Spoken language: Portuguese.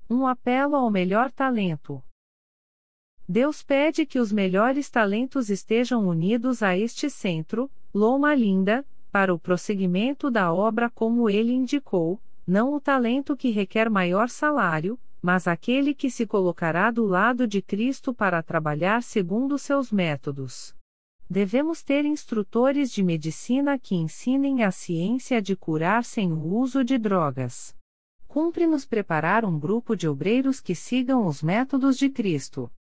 Um apelo ao melhor talento. Deus pede que os melhores talentos estejam unidos a este centro, Loma Linda, para o prosseguimento da obra como ele indicou, não o talento que requer maior salário, mas aquele que se colocará do lado de Cristo para trabalhar segundo seus métodos. Devemos ter instrutores de medicina que ensinem a ciência de curar sem o uso de drogas. Cumpre-nos preparar um grupo de obreiros que sigam os métodos de Cristo.